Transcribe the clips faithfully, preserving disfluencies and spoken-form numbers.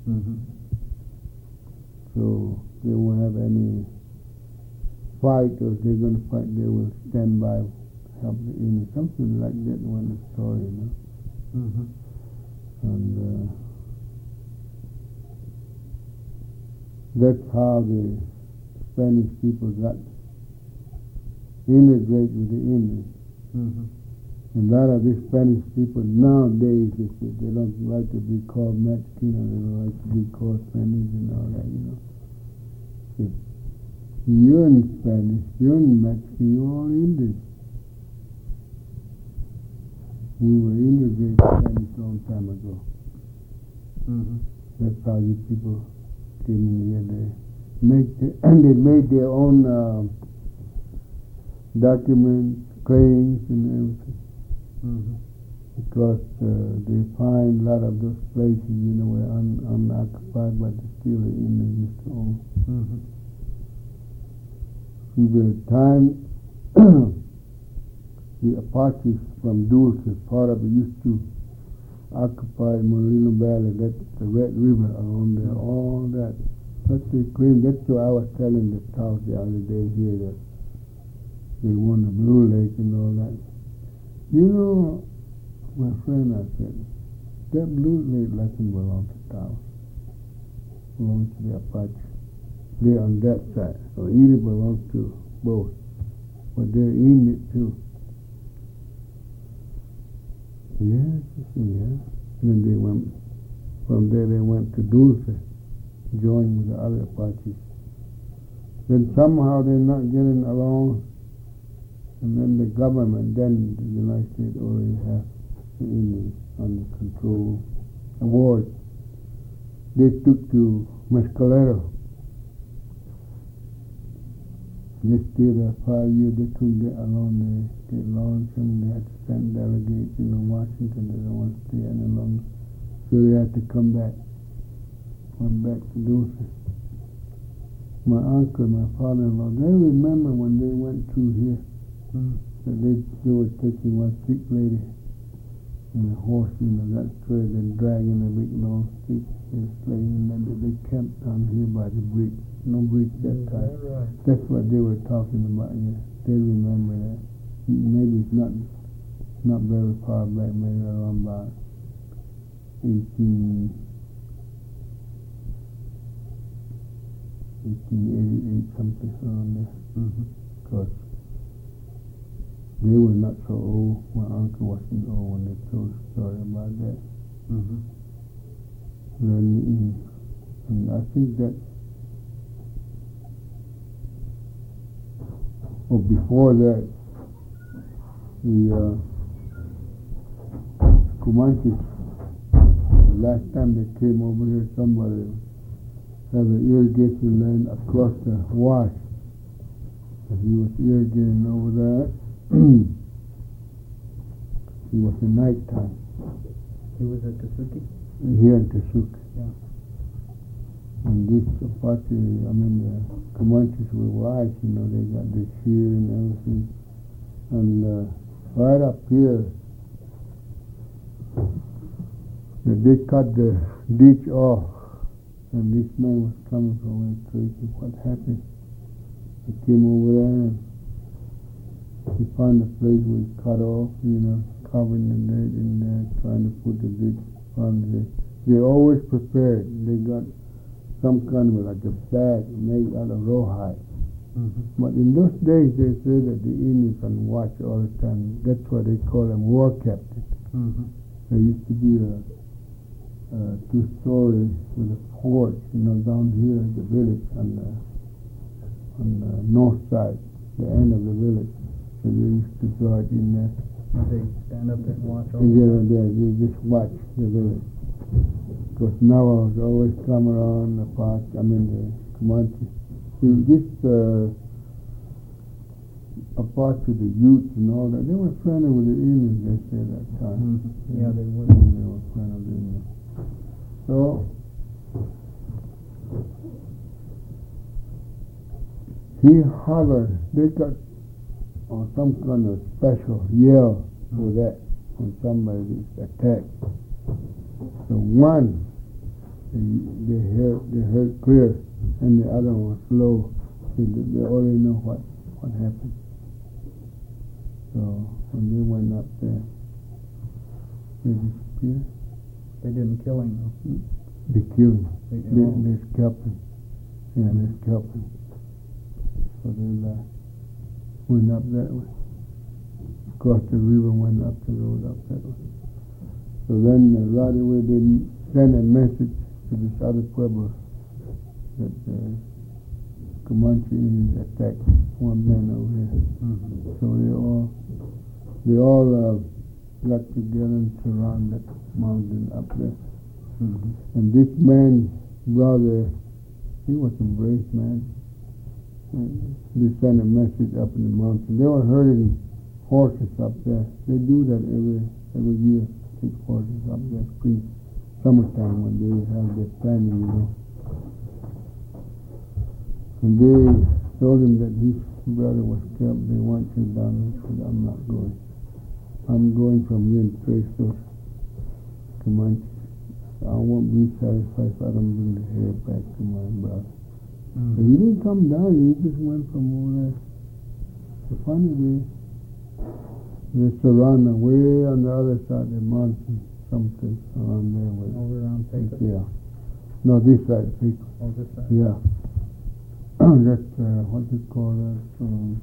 Mm-hmm. So they won't have any fight, or if they're going to fight, they will stand by, help the Indians. Something like that was the story, you know. Mm-hmm. And uh, that's how the Spanish people got integrated with the Indians. Mm-hmm. A lot of these Spanish people nowadays, they, say they don't like to be called Mexican, or they don't like to be called Spanish and all that, you know. If you're in Spanish, you're in Mexican, you're all Indian. We were integrated Spanish a long time ago. Mm-hmm. That's how you people came in here. They make the, and they made their own uh, documents, claims, and everything. Mm-hmm. Because uh, they find a lot of those places, you know, were un, unoccupied, but still the Indians used to own. Mm-hmm. In the time, the Apaches from Dulce, part of it, used to occupy Moreno Valley, that's the Red River along there, Mm-hmm. all that. That's they claim. That's what I was telling the talk the other day here, that they won the Blue Lake and all that. You know, my friend, I said, that Blue Lake doesn't belong to Taos. It belongs to the Apache. They're on that side. So it belongs to both. But they're in it too. Yes, yeah. Then they went, from there they went to Dulce, joined with the other Apaches. Then somehow they're not getting along. And then the government, then the United States already has the Indians under control. Awards. They took to Mescalero. They stayed there five years. They couldn't get along. They, they launched them. They had to send delegates, you know, Washington. They don't want to stay any longer. So they had to come back. Went back to Dulce. My uncle, my father-in-law, they remember when they went through here. Mm-hmm. So they, they were taking one sick lady and a horse, you know, that trailer, and dragging a big long stick and slaying, and they, they camped down here by the bridge. No bridge that Mm-hmm. time. Right. That's what they were talking about. Yeah, they remember that. Maybe it's not not very far back. Maybe around about eighteen, eighteen eighty-eight, something around there. Mm-hmm. Because they were not so old. My uncle wasn't old when they told the story about that. Mm-hmm. Then, and I think that, oh, before that, the uh, Comanches, the last time they came over here, somebody had an irrigation land across the wash. And he was irrigating over there. It was at night time. He was at Tesuque? Here in Tesuque. Yeah. And this Apache, I mean, the Comanches were wise, you know, they got the shear and everything. And uh, right up here, they cut the ditch off. And this man was coming from where Tracy. What happened? He came over there and he found a place where he cut off, you know, covering the net in there, trying to put the ditch on there. They always prepared. They got some kind of like a bag made out of rawhide. Mm-hmm. But in those days, they say that the Indians on watch all the time. That's why they call them war captains. Mm-hmm. There used to be a, a two-story with a porch, you know, down here in the village on the on the north side, the end of the village. So they used to guard in there. They stand up there and watch all And the here time. and there, they just watch the village. Because now I was always come around the park, I mean the Comanche. See, this uh, apart to the youth and all that, they were friendly with the Indians, they say that time. Mm-hmm. Yeah, they were. They were friendly with the Indians. So, he hollered, they got on some kind of special yell for that when somebody is attacked. So one they, they heard they heard clear, and the other one was slow. They, they already know what what happened. So when they went up there, they disappeared. They didn't kill him though. They killed him. They, They, oh. they scalped him. Yeah, they scalped him. So they uh, went up that way. Crossed the river, went up the road up that way. So then uh, right away they sent a message to this other pueblo that uh, Comanche Indians attacked one man over here. Mm-hmm. So they all they all uh, got together and surrounded that mountain up there. Mm-hmm. And this man, brother, he was a brave man. And they sent a message up in the mountain. They were herding horses up there. They do that every every year. Take horses up there, spring, summertime when they have their planning, you know. And they told him that his brother was killed. They want him down. He said, I'm not going. I'm going from here and trace those Comanches. I won't be satisfied if I don't bring the hair back to my brother. Mm-hmm. So he didn't come down. He just went from over there. So finally, they surround them way on the other side of the mountain, something around there. With, Over around Pecos. yeah. No, this side of Pecos. Oh, this side. Yeah. That's, uh, what do you call that? Um,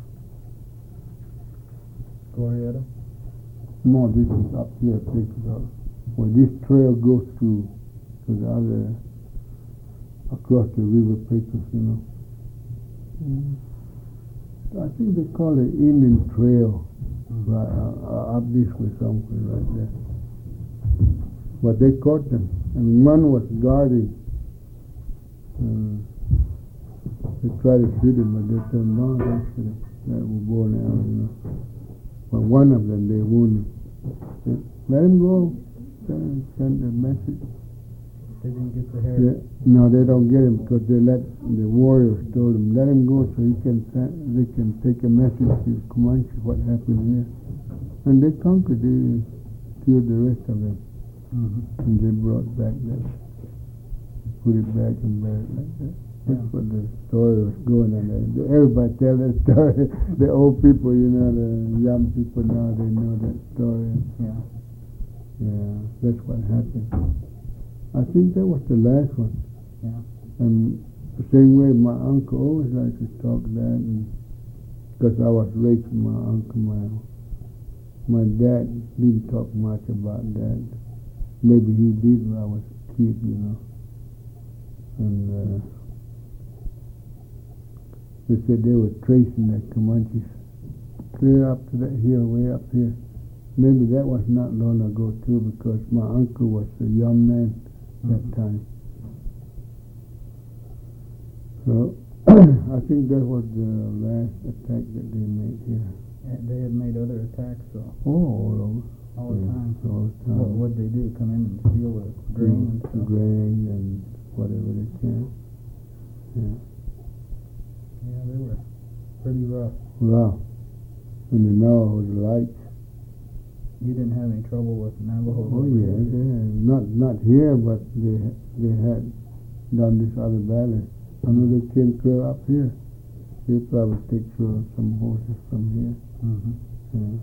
Glorieta. no, this is up here, Pecos. Up. Where this trail goes to, to the other, across the river Pecos, you know. Mm. I think they call it Indian Trail. Mm-hmm. Right, uh, up this way somewhere right there. But they caught them, and one was guarding. Uh, they tried to shoot him, but they told him, no, don't shoot him. That was born out, you know. But one of them, they wounded. They, let him go. Send, send a message. They didn't get the hair. They, no, they don't get him because they let the warriors told him, let him go so he can send, they can take a message to Comanche what happened here. And they conquered, they killed the rest of them. Mm-hmm. And they brought back that, put it back and buried like that. That's Yeah. what the story was going on. There. Everybody tell that story. The old people, you know, the young people now, they know that story. Yeah. Yeah, that's what happened. I think that was the last one. Yeah. And the same way, my uncle always liked to talk that, because I was raised with my uncle. My my dad didn't talk much about that. Maybe he did when I was a kid, you know. And uh, they said they were tracing the Comanches clear up to that hill, way up here. Maybe that was not long ago too, because my uncle was a young man that Mm-hmm. time. So I think that was the last attack that they made here. And they had made other attacks, so Oh, all over. all the Yeah, time. all the time. What would they do? Come in and steal the grain and Mm, stuff? grain and whatever they can. Yeah. Yeah, they were pretty rough. Wow. And the Navajos like. You didn't have any trouble with Navajo? Oh yeah, they had, not not here, but they they had done this other battle. I know they came clear up here. They probably take care of some horses from here. Mm-hmm. Yeah.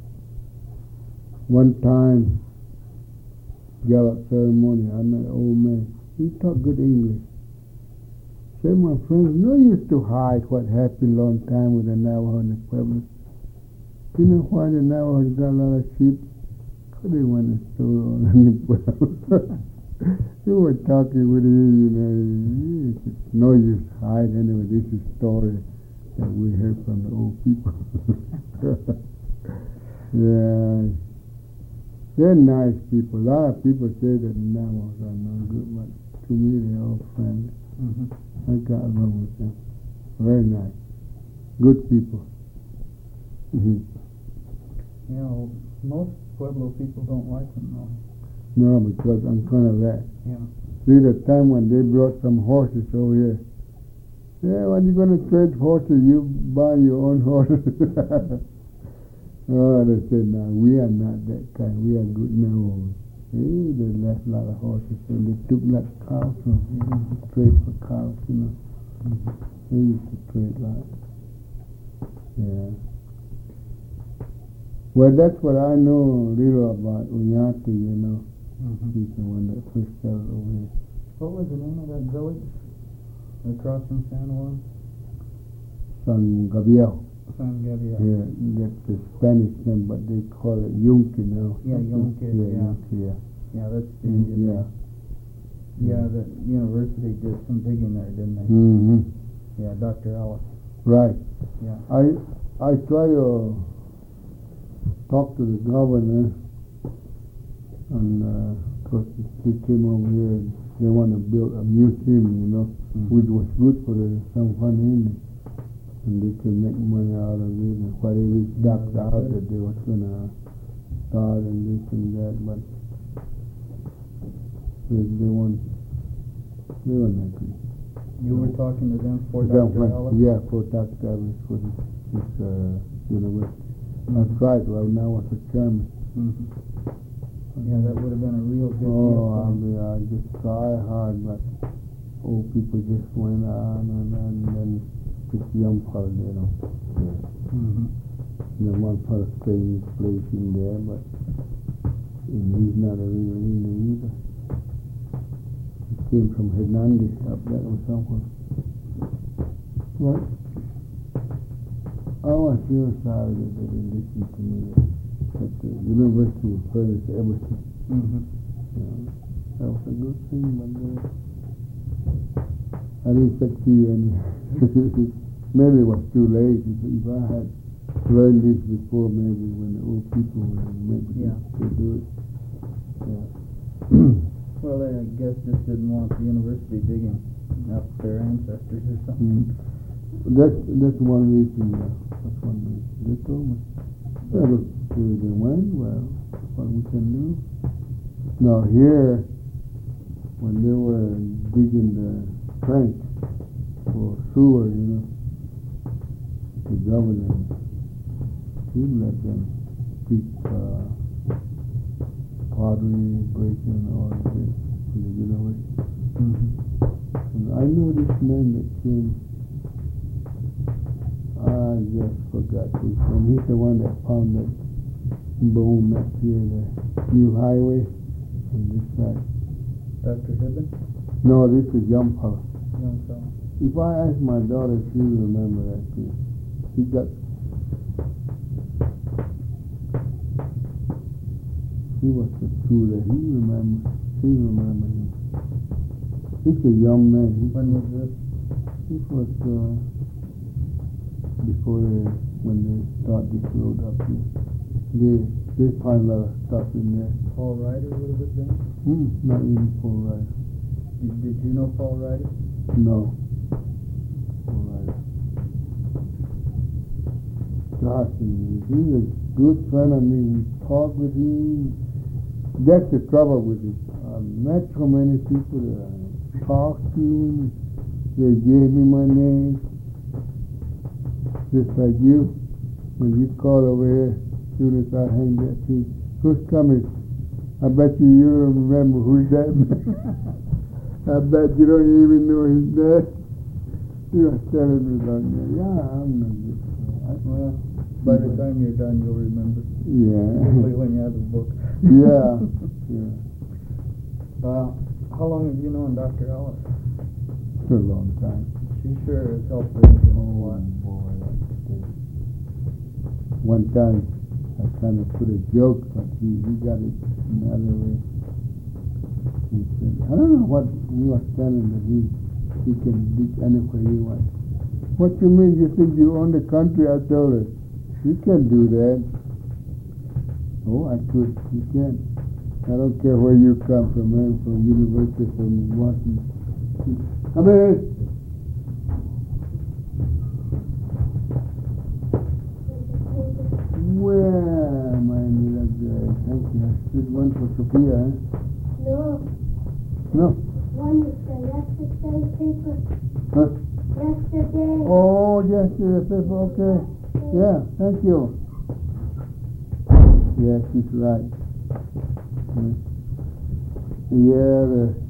One time, Gallup ceremony, I met an old man. He talked good English. Said, my friends, no use to hide what happened long time with the Navajo and the Pueblo. You know why the Navajos got a lot of sheep? Because they went and stole all in the Pueblo. You were talking with him, you know. It's no use to hide anyway. This is a story that we heard from the old people. Yeah. They're nice people. A lot of people say that the Navajos are no good, but to me they're all friendly. Mm-hmm. I got along with them. Very nice. Good people. Mm-hmm. You know, most Pueblo people don't like them, though. No, because I'm kind of that. Yeah. See, the time when they brought some horses over here. Yeah, when you going to trade horses, you buy your own horses. Oh, they said, no, we are not that kind. We are good Navajos. Hey, they left a lot of horses, and they took a lot of cows from here, to trade for cows, you know. Mm-hmm. They used to trade a lot. Yeah. Well, that's what I know a little about Oñate, you know. Mm-hmm. He's the one that first settled over here. What was the name of that village across from San Juan? San Gabriel. San Gabriel. Yeah, that's the Spanish name, but they call it Yunque now. Yeah, Yunque, Yeah, yeah. Yunque, yeah. Yeah, that's the Mm, Indian. yeah. Yeah, the university did some digging there, didn't they? Mm-hmm. Yeah, Doctor Ellis. Right. Yeah. I I try to talk to the governor, and uh, of course he came over here and they want to build a museum, you know, Mhm. which was good for the San Juan Indians, and they can make money out of it. And whatever is docked Yeah, out good. that they was gonna start and this and that, but they they want they want agree. You were talking to them for San Doctor Juan- Ellis? Yeah, for Doctor Ellis for this, this uh, university. That's Mhm. right. Right now, as a chairman. Mhm. Yeah, that would have been a real good deal Oh, for I them. mean, I just try hard, but old people just went on and, and then this young fellow, you know. Yeah. Mhm. The one fellow stayed in his place in there, but and he's not a real Indian either. He came from Hernandez up there or somewhere. But I was real sorry that they didn't listen to me. That the university was furnished everything. Mhm. Yeah, that was a good thing, but uh, I didn't expect to you, and maybe it was too late. If, if I had learned this before, maybe when the old people were, maybe Yeah. they could do it. Yeah. Well, they, I guess, just didn't want the university digging up their ancestors or something. Mm. That's that's one reason. Yeah, that's one reason. They told me. Yeah, look, they went. Well, what we can do. Now here, when they were digging the trench for sewer, you know, the governor, he let them keep uh, pottery, breaking, all of this for the university. Mhm. And I know this man that came. I just forgot his name. He's the one that found that bone up here, the new highway, on this side. Doctor Hibben? No, this is young fellow. Young fellow. If I ask my daughter, she will remember that too. She got. He was the tutor. He remember. She remember him. He's a young man. He, When was this? This was uh, before they, when they start this road up here. They they find a lot of stuff in there. Paul Ryder would have been? Hmm, not even Paul Ryder. Did, did you know Paul Ryder? No. Paul Ryder. Gosh, he- he's a good friend of me. We talk with him. That's the trouble with it. I met so many people that I talked to. And they gave me my name. Just like you. When you call over here, as soon as I hang that tree, who's coming? I bet you you don't remember who's that man. I bet you don't even know his name. He was telling me about that. Yeah, I'm not good. I- Well, by the time you're done, you'll remember. Yeah. Hopefully when you have the book. Yeah. Yeah. Well, how long have you known Doctor Ellis? For a long time. She sure has helped the Indians a Oh, lot. boy, that's good. One time, I kind of put a joke, but he, he got it another way. He said, I don't know what he was telling that he, he can dig anywhere he wants. What you mean? You think you own the country? I told her, you can't do that. Oh, I could. You can't. I don't care where you come from, man, from University, from Washington. Come in. Well, my little girl, thank you. This one for Sophia, eh? No, No. one is the yesterday paper. Huh? Yesterday. Oh, yes, the paper, okay. Yeah, thank you. Yes, she's right. Yes. Yeah, the